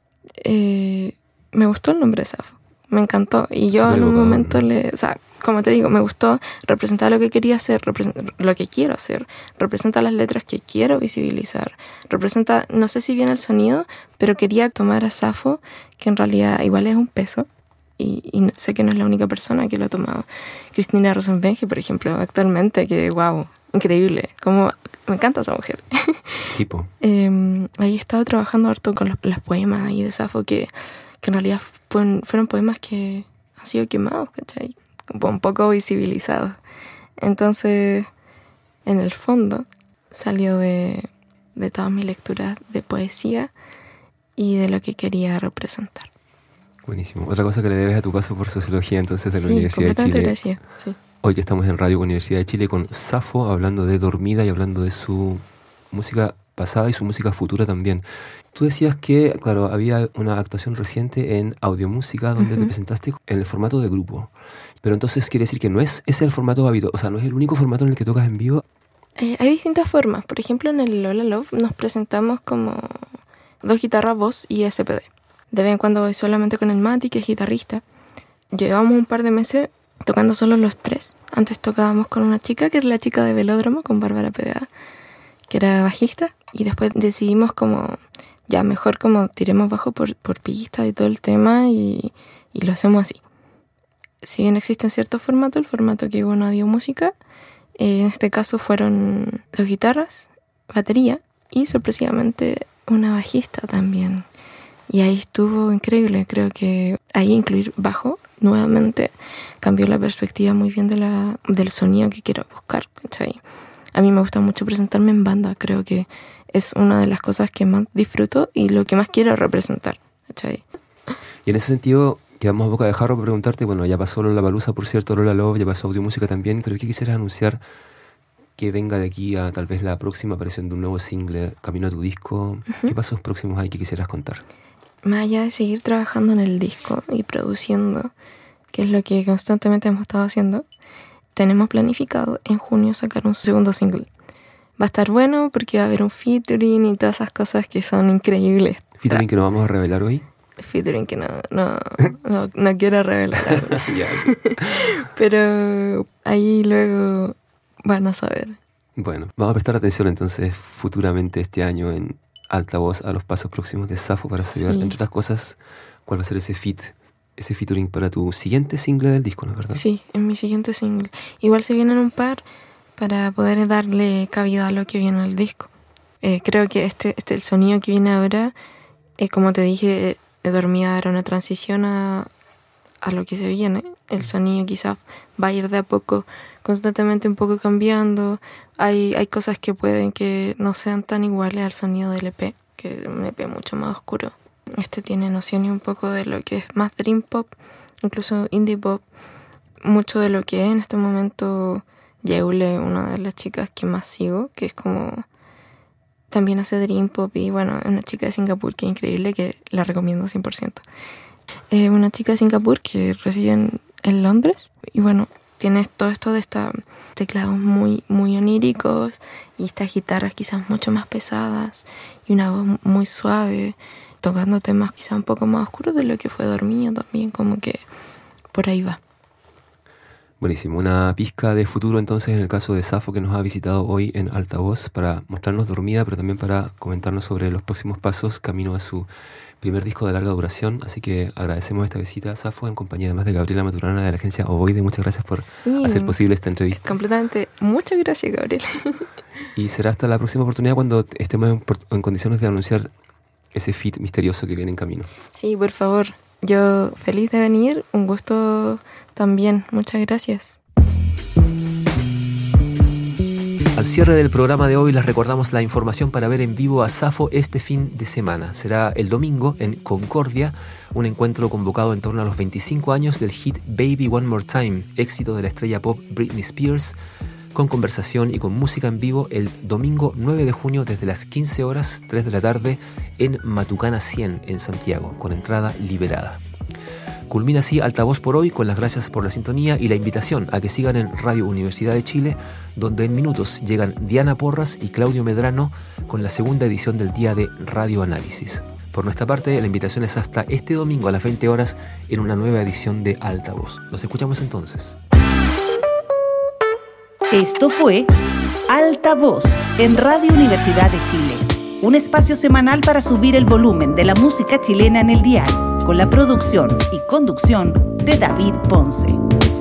Eh, me gustó el nombre Safo, me encantó. Y yo Súper en un evocador, momento ¿no? le... O sea, como te digo, me gustó representar lo que quería hacer, represent- lo que quiero hacer. Representa las letras que quiero visibilizar. Representa, no sé si bien el sonido, pero quería tomar a Safo, que en realidad igual es un peso. Y, y no- sé que no es la única persona que lo ha tomado. Cristina Rosenbenge, por ejemplo, actualmente, que wow, increíble. Como, me encanta esa mujer. Sí, po. Eh, ahí he estado trabajando harto con los, los poemas ahí de Safo que, que en realidad fueron, fueron poemas que han sido quemados, ¿cachai? Como un poco visibilizados. Entonces, en el fondo, salió de, de todas mis lecturas de poesía y de lo que quería representar. Buenísimo. Otra cosa que le debes a tu paso por sociología, entonces, de la Sí, Universidad de completamente Chile. agradecida, sí. Hoy que estamos en Radio Universidad de Chile con Safo, hablando de Dormida y hablando de su música pasada y su música futura también. Tú decías que, claro, había una actuación reciente en Audiomúsica donde uh-huh. te presentaste en el formato de grupo. Pero entonces quiere decir que no es ese el formato habitual, o sea, no es el único formato en el que tocas en vivo. Eh, hay distintas formas. Por ejemplo, en el Lola Love nos presentamos como dos guitarras, voz y S P D. De vez en cuando voy solamente con el Mati, que es guitarrista. Llevamos un par de meses tocando solo los tres. Antes tocábamos con una chica, que es la chica de Velódromo, con Bárbara P D A, que era bajista. Y después decidimos como, ya mejor como tiremos bajo por, por pista y todo el tema y, y lo hacemos así. Si bien existen ciertos formatos, el formato que hubo en Audiomúsica, eh, en este caso fueron dos guitarras, batería y sorpresivamente una bajista también. Y ahí estuvo increíble. Creo que ahí incluir bajo nuevamente cambió la perspectiva muy bien de la, del sonido que quiero buscar, ¿cachai? A mí me gusta mucho presentarme en banda. Creo que es una de las cosas que más disfruto y lo que más quiero representar, ¿cachai? Y en ese sentido, quedamos a boca de jarro para preguntarte, bueno, ya pasó Lollapalooza, por cierto, Lola Love, ya pasó Audiomúsica también, pero ¿qué quisieras anunciar que venga de aquí a tal vez la próxima aparición de un nuevo single, camino a tu disco? Uh-huh. ¿Qué pasos próximos hay que quisieras contar? Más allá de seguir trabajando en el disco y produciendo, que es lo que constantemente hemos estado haciendo, tenemos planificado en junio sacar un segundo single. Va a estar bueno porque va a haber un featuring y todas esas cosas que son increíbles. ¿Featuring que no vamos a revelar hoy? Featuring que no, no, no, no quiero revelar. Pero ahí luego van a saber. Bueno, vamos a prestar atención entonces futuramente este año en Altavoz a los pasos próximos de Safo para saber, sí, entre otras cosas, cuál va a ser ese feat, ese featuring para tu siguiente single del disco, ¿no es verdad? Sí, en mi siguiente single. Igual se vienen un par para poder darle cabida a lo que viene al disco. Eh, creo que este, este el sonido que viene ahora, eh, como te dije, eh, Dormida era una transición a, a lo que se viene. El sonido quizás va a ir de a poco, constantemente un poco cambiando. Hay, hay cosas que pueden que no sean tan iguales al sonido del E P, que es un E P mucho más oscuro. Este tiene nociones un poco de lo que es más dream pop, incluso indie pop. Mucho de lo que es en este momento Yeule, una de las chicas que más sigo, que es como también hace dream pop, y bueno, es una chica de Singapur que es increíble, que la recomiendo cien por ciento. Es eh, una chica de Singapur que reside en, en Londres, y bueno, tiene todo esto de estos teclados muy, muy oníricos y estas guitarras quizás mucho más pesadas y una voz muy suave, tocando temas quizás un poco más oscuros de lo que fue Dormida también, como que por ahí va. Buenísimo, una pizca de futuro entonces en el caso de Safo, que nos ha visitado hoy en Altavoz para mostrarnos Dormida, pero también para comentarnos sobre los próximos pasos camino a su primer disco de larga duración. Así que agradecemos esta visita a Safo en compañía además de Gabriela Maturana de la agencia Ovoide. Muchas gracias por sí, hacer posible esta entrevista. Completamente, muchas gracias, Gabriela. Y será hasta la próxima oportunidad cuando estemos en, en condiciones de anunciar ese feat misterioso que viene en camino. Sí, por favor. Yo feliz de venir, un gusto también. Muchas gracias. Al cierre del programa de hoy les recordamos la información para ver en vivo a Safo este fin de semana. Será el domingo en Concordia, un encuentro convocado en torno a los veinticinco años del hit Baby One More Time, éxito de la estrella pop Britney Spears, con conversación y con música en vivo el domingo nueve de junio desde las quince horas, tres de la tarde, en Matucana cien, en Santiago, con entrada liberada. Culmina así Altavoz por hoy, con las gracias por la sintonía y la invitación a que sigan en Radio Universidad de Chile, donde en minutos llegan Diana Porras y Claudio Medrano con la segunda edición del día de Radio Análisis. Por nuestra parte, la invitación es hasta este domingo a las veinte horas en una nueva edición de Altavoz. Nos escuchamos entonces. Esto fue Altavoz en Radio Universidad de Chile, un espacio semanal para subir el volumen de la música chilena en el dial, con la producción y conducción de David Ponce.